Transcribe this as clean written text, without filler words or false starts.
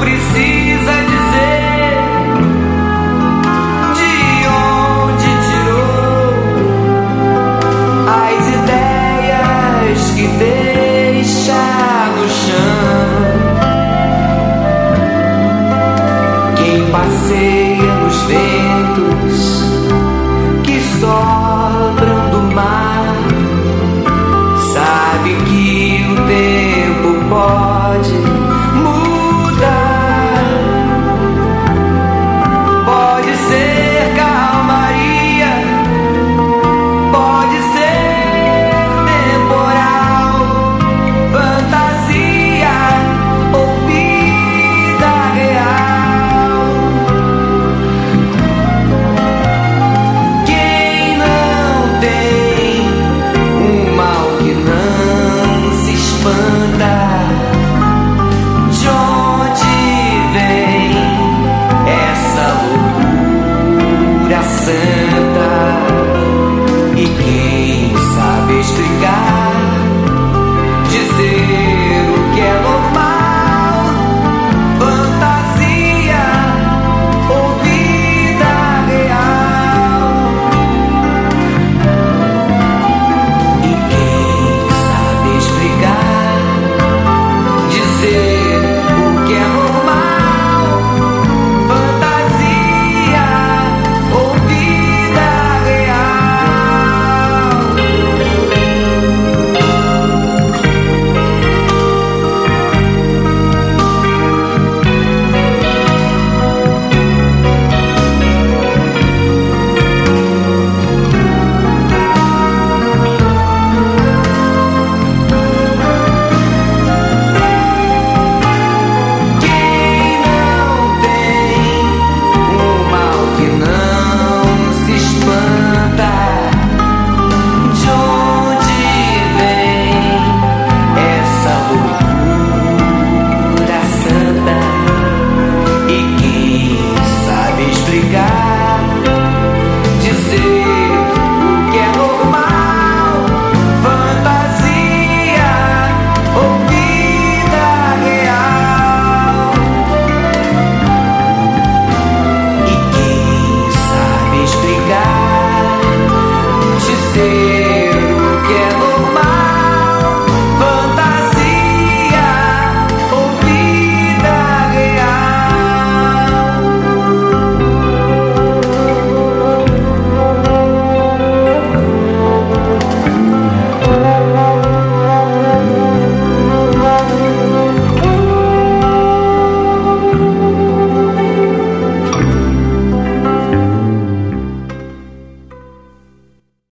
precisa dizer de onde tirou as ideias que deixa no chão. Quem passeia nos ventos que sopram do mar sabe que o tempo pode mudar. Pode ser calmaria, pode ser temporal, fantasia ou vida real. Quem não tem um mal que não se expande